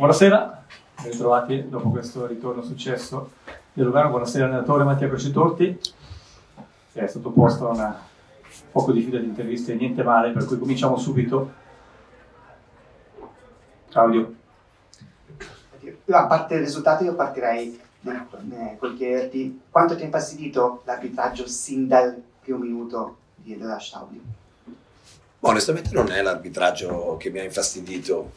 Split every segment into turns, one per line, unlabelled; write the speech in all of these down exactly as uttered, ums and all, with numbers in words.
Buonasera, ben ritrovati dopo questo ritorno successo di Lugano. Buonasera allenatore Mattia Crocetorti, che è sottoposto a una poco di fila di interviste, niente male, per cui cominciamo subito. Claudio.
A parte il risultato io partirei eh, col chiederti quanto ti ha infastidito l'arbitraggio sin dal primo minuto della Staudi?
Onestamente non è l'arbitraggio che mi ha infastidito,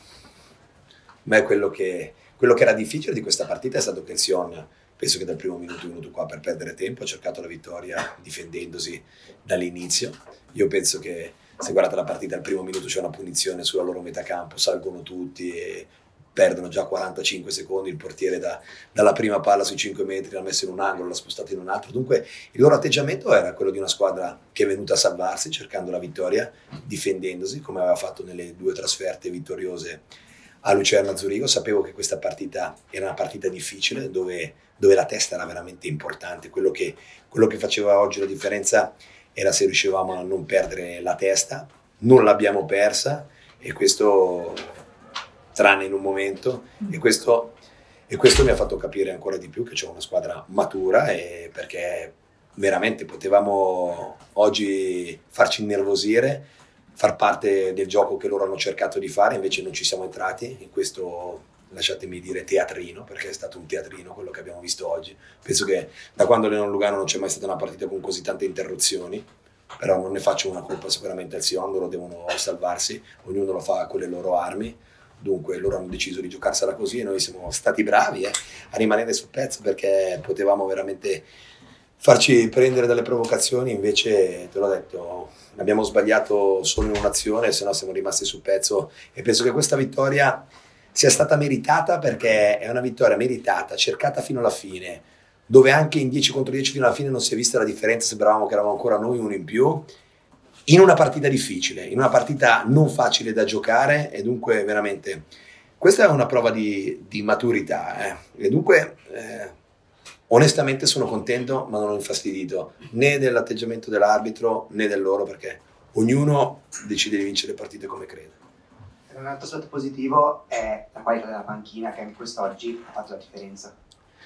ma è quello che, quello che era difficile di questa partita è stato che il Sion, penso che dal primo minuto è venuto qua per perdere tempo, ha cercato la vittoria difendendosi dall'inizio. Io penso che se guardate la partita al primo minuto c'è una punizione sulla loro metà campo, salgono tutti e perdono già quarantacinque secondi, il portiere da, dalla prima palla sui cinque metri l'ha messo in un angolo, l'ha spostato in un altro. Dunque il loro atteggiamento era quello di una squadra che è venuta a salvarsi, cercando la vittoria, difendendosi, come aveva fatto nelle due trasferte vittoriose a Lucerna a Zurigo. Sapevo che questa partita era una partita difficile, dove, dove la testa era veramente importante. Quello che, quello che faceva oggi la differenza era se riuscivamo a non perdere la testa. Non l'abbiamo persa, e questo tranne in un momento, e questo, e questo mi ha fatto capire ancora di più che c'è una squadra matura, e perché veramente potevamo oggi farci innervosire, far parte del gioco che loro hanno cercato di fare, invece non ci siamo entrati in questo, lasciatemi dire, teatrino, perché è stato un teatrino quello che abbiamo visto oggi. Penso che da quando Leon Lugano non c'è mai stata una partita con così tante interruzioni, però non ne faccio una colpa sicuramente al Sion, loro devono salvarsi, ognuno lo fa con le loro armi. Dunque loro hanno deciso di giocarsela così e noi siamo stati bravi eh, a rimanere sul pezzo, perché potevamo veramente farci prendere dalle provocazioni. Invece, te l'ho detto, abbiamo sbagliato solo in un'azione, se no siamo rimasti sul pezzo, e penso che questa vittoria sia stata meritata, perché è una vittoria meritata, cercata fino alla fine, dove anche in dieci contro dieci fino alla fine non si è vista la differenza, sembravamo che eravamo ancora noi uno in più, in una partita difficile, in una partita non facile da giocare, e dunque veramente questa è una prova di, di maturità eh. E dunque eh, onestamente sono contento, ma non ho infastidito né dell'atteggiamento dell'arbitro né del loro, perché ognuno decide di vincere le partite come crede.
Un altro aspetto positivo è la qualità della panchina, che anche quest'oggi ha fatto la differenza.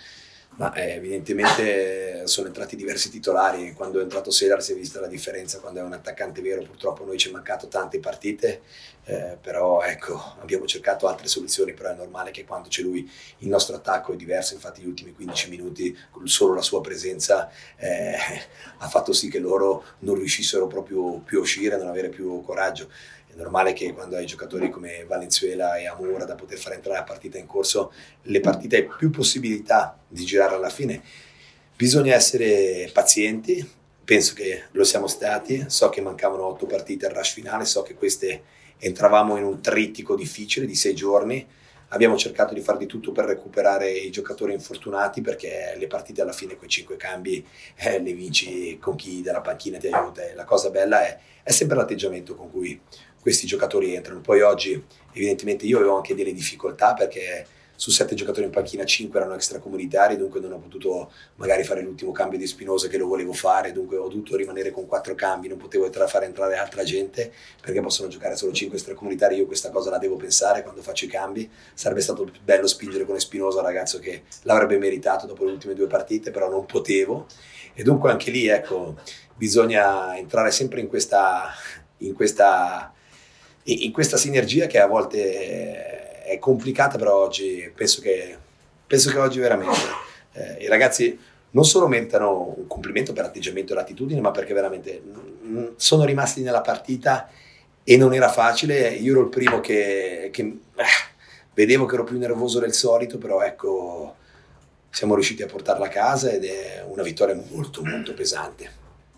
Ma eh, evidentemente sono entrati diversi titolari. Quando è entrato Selar si è vista la differenza. Quando è un attaccante vero, purtroppo noi ci è mancato tante partite, eh, però ecco, abbiamo cercato altre soluzioni. Però è normale che quando c'è lui il nostro attacco è diverso. Infatti gli ultimi quindici minuti solo la sua presenza eh, ha fatto sì che loro non riuscissero proprio più a uscire, non avere più coraggio. È normale che quando hai giocatori come Valenzuela e Amura da poter fare entrare la partita in corso, le partite hai più possibilità di girare alla fine. Bisogna essere pazienti, penso che lo siamo stati. So che mancavano otto partite al rush finale, so che queste entravamo in un trittico difficile di sei giorni. Abbiamo cercato di fare di tutto per recuperare i giocatori infortunati, perché le partite alla fine con i cinque cambi eh, le vinci con chi dalla panchina ti aiuta, e la cosa bella è, è sempre l'atteggiamento con cui questi giocatori entrano. Poi oggi evidentemente io avevo anche delle difficoltà, perché su sette giocatori in panchina cinque erano extracomunitari, dunque non ho potuto magari fare l'ultimo cambio di Spinosa che lo volevo fare, dunque ho dovuto rimanere con quattro cambi, non potevo entra- fare entrare altra gente, perché possono giocare solo cinque extracomunitari. Io questa cosa la devo pensare quando faccio i cambi. Sarebbe stato bello spingere con Espinosa, ragazzo che l'avrebbe meritato dopo le ultime due partite, però non potevo, e dunque anche lì ecco, bisogna entrare sempre in questa, in questa, in questa sinergia che a volte è complicata, però oggi penso che, penso che oggi veramente eh, i ragazzi non solo meritano un complimento per l'atteggiamento e l'attitudine, ma perché veramente mh, sono rimasti nella partita, e non era facile. Io ero il primo che, che eh, vedevo che ero più nervoso del solito, però ecco, siamo riusciti a portarla a casa ed è una vittoria molto molto pesante.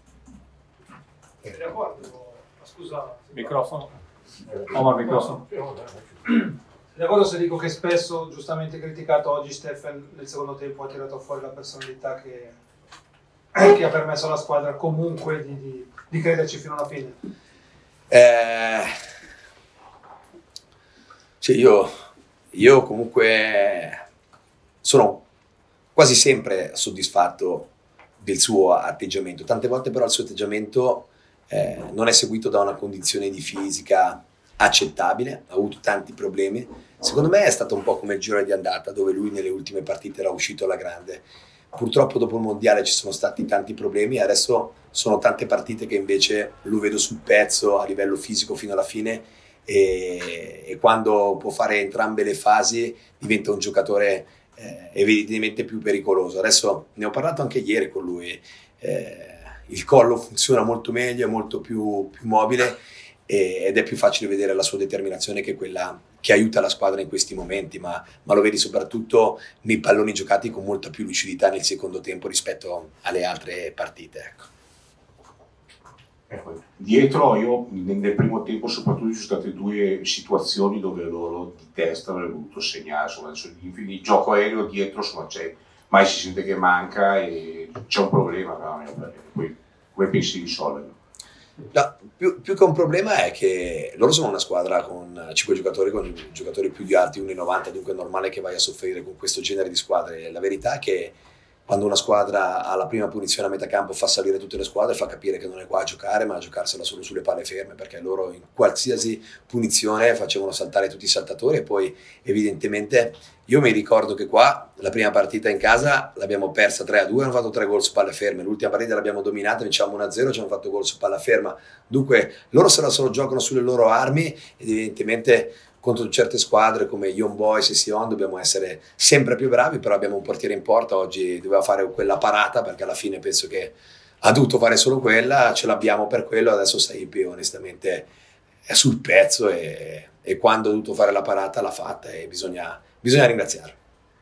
Scusa, microfono. Oh, il microfono.
D'accordo se dico che spesso, giustamente criticato, oggi Stefan nel secondo tempo ha tirato fuori la personalità che, che ha permesso alla squadra comunque di, di, di crederci fino alla fine?
Eh, cioè io, io comunque sono quasi sempre soddisfatto del suo atteggiamento. Tante volte però il suo atteggiamento eh, non è seguito da una condizione di fisica accettabile, ha avuto tanti problemi, Secondo me è stato un po' come il girone di andata, dove lui nelle ultime partite era uscito alla grande. Purtroppo dopo il mondiale ci sono stati tanti problemi e adesso sono tante partite che invece lo vedo sul pezzo a livello fisico fino alla fine e, e quando può fare entrambe le fasi diventa un giocatore eh, evidentemente più pericoloso. Adesso ne ho parlato anche ieri con lui, eh, il collo funziona molto meglio, è molto più, più mobile e, ed è più facile vedere la sua determinazione che quella che aiuta la squadra in questi momenti, ma, ma lo vedi soprattutto nei palloni giocati con molta più lucidità nel secondo tempo rispetto alle altre partite. Ecco.
Ecco, dietro io nel primo tempo soprattutto ci sono state due situazioni dove loro di testa avrebbero voluto segnare, insomma, il gioco aereo dietro insomma, c'è, mai si sente che manca e c'è un problema, no? Poi come pensi di risolverlo?
No, più, più che un problema è che loro sono una squadra con cinque giocatori, con giocatori più di alti, uno e novanta, dunque è normale che vai a soffrire con questo genere di squadre. La verità è che quando una squadra ha la prima punizione a metà campo fa salire tutte le squadre, fa capire che non è qua a giocare ma a giocarsela solo sulle palle ferme, perché loro in qualsiasi punizione facevano saltare tutti i saltatori e poi evidentemente io mi ricordo che qua la prima partita in casa l'abbiamo persa tre a due, hanno fatto tre gol su palle ferme, l'ultima partita l'abbiamo dominata, vinciamo uno a zero, ci hanno fatto gol su palla ferma, dunque loro se la solo giocano sulle loro armi ed evidentemente contro certe squadre come Young Boys e Sion dobbiamo essere sempre più bravi, però abbiamo un portiere in porta, oggi doveva fare quella parata perché alla fine penso che ha dovuto fare solo quella, ce l'abbiamo per quello, adesso Saipi onestamente è sul pezzo e, e quando ha dovuto fare la parata l'ha fatta e bisogna, bisogna ringraziarlo.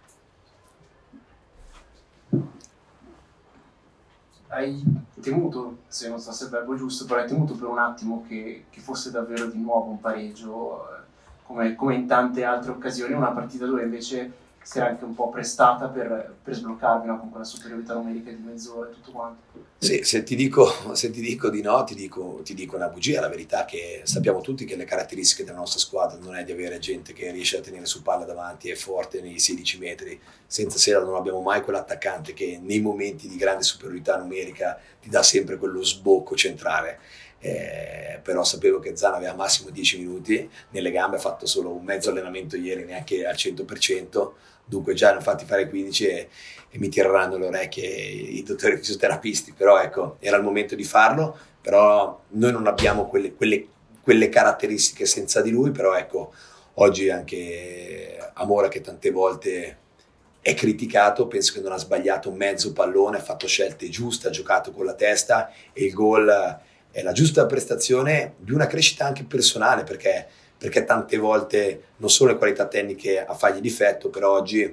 Hai temuto, se non so se è il verbo giusto, però hai temuto per un attimo che, che fosse davvero di nuovo un pareggio, come, come in tante altre occasioni, una partita dove invece si era anche un po' prestata per, per sbloccarvi, no? Con quella superiorità numerica di mezz'ora e tutto quanto.
Sì, se ti dico, se ti dico di no, ti dico, ti dico una bugia. La verità è che sappiamo tutti che le caratteristiche della nostra squadra non è di avere gente che riesce a tenere su palla davanti e forte nei sedici metri. Senza Sela non abbiamo mai quell'attaccante che nei momenti di grande superiorità numerica ti dà sempre quello sbocco centrale. Eh, però sapevo che Zan aveva massimo dieci minuti nelle gambe, ha fatto solo un mezzo allenamento ieri, neanche al cento per cento, dunque già ne hanno fatti fare quindici e, e mi tireranno le orecchie i dottori fisioterapisti, però ecco, era il momento di farlo, però noi non abbiamo quelle, quelle, quelle caratteristiche senza di lui, però ecco, oggi anche Amora che tante volte è criticato, penso che non ha sbagliato mezzo pallone, ha fatto scelte giuste, ha giocato con la testa e il gol è la giusta prestazione di una crescita anche personale, perché, perché tante volte non solo le qualità tecniche a fargli difetto, però oggi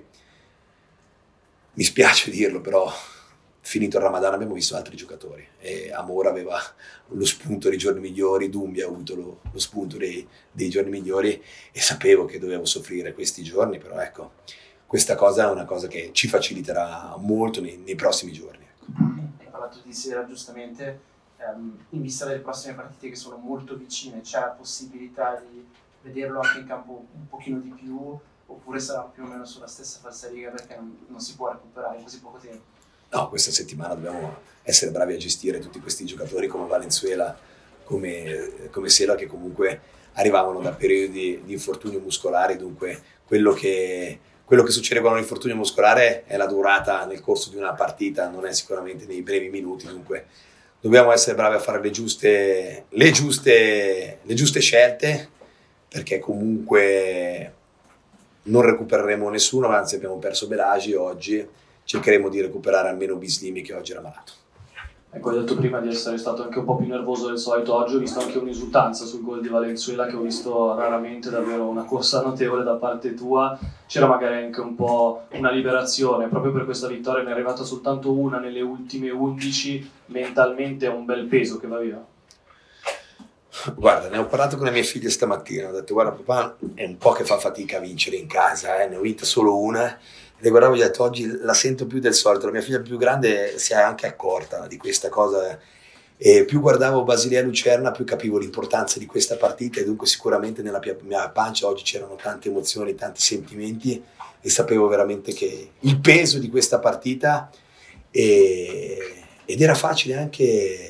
mi spiace dirlo, però finito il Ramadan abbiamo visto altri giocatori e Amora aveva lo spunto dei giorni migliori, Dumbia ha avuto lo, lo spunto dei, dei giorni migliori e sapevo che dovevo soffrire questi giorni, però ecco, questa cosa è una cosa che ci faciliterà molto nei, nei prossimi giorni.
Hai parlato di Sera giustamente. In vista delle prossime partite che sono molto vicine, c'è la possibilità di vederlo anche in campo un pochino di più oppure sarà più o meno sulla stessa falsariga perché non, non si può recuperare in così poco tempo?
No, questa settimana dobbiamo essere bravi a gestire tutti questi giocatori come Valenzuela, come, come Sela, che comunque arrivavano da periodi di infortunio muscolare, dunque quello che, quello che succede con un infortunio muscolare è la durata nel corso di una partita, non è sicuramente nei brevi minuti, dunque dobbiamo essere bravi a fare le giuste, le giuste, le giuste scelte, perché comunque non recupereremo nessuno, anzi abbiamo perso Belagi oggi, cercheremo di recuperare almeno Bislimi che oggi era malato.
Ecco, hai detto prima di essere stato anche un po' più nervoso del solito, oggi ho visto anche un'esultanza sul gol di Valenzuela che ho visto raramente, davvero una corsa notevole da parte tua, c'era magari anche un po' una liberazione, proprio per questa vittoria ne è arrivata soltanto una nelle ultime undici, mentalmente è un bel peso che va via.
Guarda, ne ho parlato con le mie figlie stamattina, ho detto guarda papà è un po' che fa fatica a vincere in casa, eh? Ne ho vinta solo una. E le guardavo e gli ho detto oggi la sento più del solito, la mia figlia più grande si è anche accorta di questa cosa e più guardavo Basilea e Lucerna più capivo l'importanza di questa partita e dunque sicuramente nella mia pancia oggi c'erano tante emozioni, tanti sentimenti e sapevo veramente che il peso di questa partita e, ed era facile anche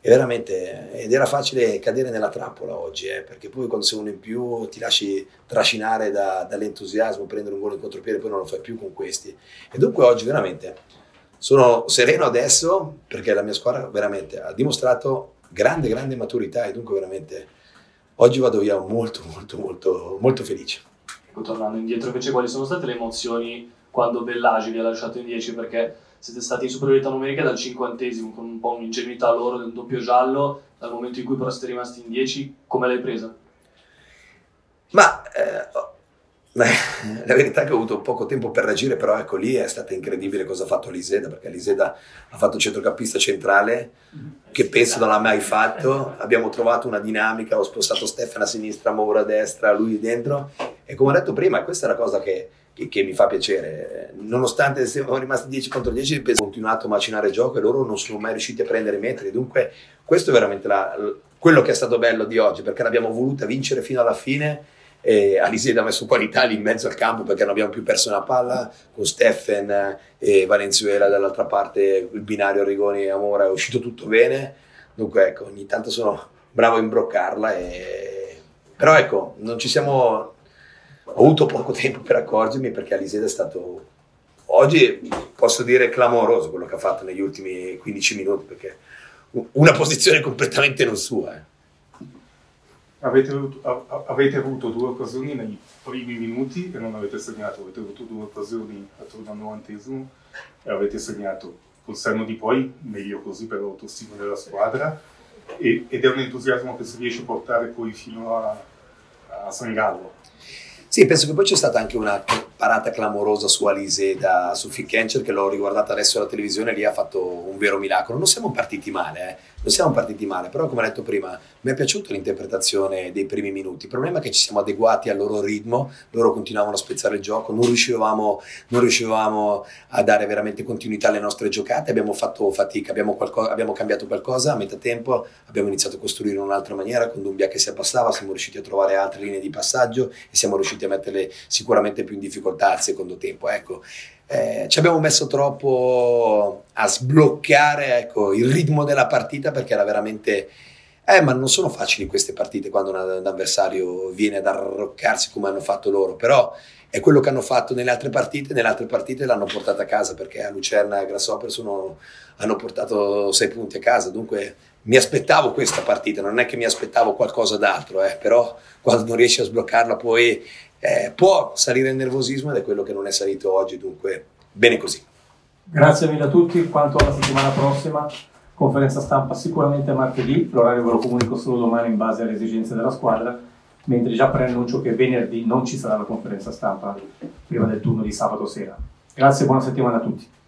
E veramente, ed era facile cadere nella trappola oggi, eh, perché poi quando sei uno in più ti lasci trascinare da, dall'entusiasmo, prendere un gol in contropiede, poi non lo fai più con questi. E dunque oggi veramente sono sereno adesso, perché la mia squadra veramente ha dimostrato grande, grande maturità, e dunque veramente oggi vado via molto, molto, molto, molto felice.
Ecco, tornando indietro invece, quali sono state le emozioni quando Bellagi vi ha lasciato in dieci? Perché siete stati in superiorità numerica dal cinquantesimo, con un po' un'ingenuità loro del doppio giallo, dal momento in cui però siete rimasti in dieci, come l'hai presa?
Ma eh, la verità è che ho avuto poco tempo per reagire, però ecco, lì è stata incredibile cosa ha fatto Liseda, perché Liseda ha fatto centrocampista centrale, che penso non l'ha mai fatto. Abbiamo trovato una dinamica, ho spostato Stefano a sinistra, Moura a destra, lui dentro, e come ho detto prima, questa è la cosa che Che, che mi fa piacere, nonostante siamo rimasti dieci contro dieci, ho continuato a macinare il gioco e loro non sono mai riusciti a prendere metri. Dunque questo è veramente la, quello che è stato bello di oggi, perché l'abbiamo voluta vincere fino alla fine, e Aliseda ha messo qualità lì in mezzo al campo, perché non abbiamo più perso una palla, con Steffen e Valenzuela dall'altra parte, il binario Rigoni e Amora è uscito tutto bene. Dunque ecco, ogni tanto sono bravo a imbroccarla, e... però ecco, non ci siamo... Ho avuto poco tempo per accorgermi, perché Aliseda è stato oggi, posso dire, clamoroso quello che ha fatto negli ultimi quindici minuti, perché una posizione completamente non sua. Eh.
Avete, avuto, avete avuto due occasioni nei primi minuti e non avete segnato, avete avuto due occasioni attorno al novantesimo e avete segnato. Col senno di poi, meglio così per l'autostima della squadra, e, ed è un entusiasmo che si riesce a portare poi fino a, a San Gallo.
Sì, penso che poi c'è stata anche una parata clamorosa su Aliseda, su Fickencher, che l'ho riguardata adesso alla televisione, lì ha fatto un vero miracolo. Non siamo partiti male, eh? non siamo partiti male, però come ho detto prima, mi è piaciuta l'interpretazione dei primi minuti. Il problema è che ci siamo adeguati al loro ritmo, loro continuavano a spezzare il gioco, non riuscivamo, non riuscivamo a dare veramente continuità alle nostre giocate, abbiamo fatto fatica, abbiamo, qualco, abbiamo cambiato qualcosa a metà tempo, abbiamo iniziato a costruire in un'altra maniera, con Dumbia che si abbassava, siamo riusciti a trovare altre linee di passaggio e siamo riusciti a metterle sicuramente più in difficoltà al secondo tempo. Ecco. Eh, ci abbiamo messo troppo a sbloccare ecco, il ritmo della partita, perché era veramente eh, ma non sono facili queste partite quando un, un avversario viene ad arroccarsi come hanno fatto loro, però è quello che hanno fatto nelle altre partite. Nelle altre partite l'hanno portata a casa, perché a Lucerna e Grasshopper sono, hanno portato sei punti a casa. Dunque mi aspettavo questa partita, non è che mi aspettavo qualcosa d'altro, eh, però quando non riesci a sbloccarla poi Eh, può salire il nervosismo, ed è quello che non è salito oggi, dunque bene così.
Grazie mille a tutti. Quanto alla settimana prossima, conferenza stampa sicuramente martedì, l'orario ve lo comunico solo domani in base alle esigenze della squadra, mentre già preannuncio che venerdì non ci sarà la conferenza stampa prima del turno di sabato sera. Grazie e buona settimana a tutti.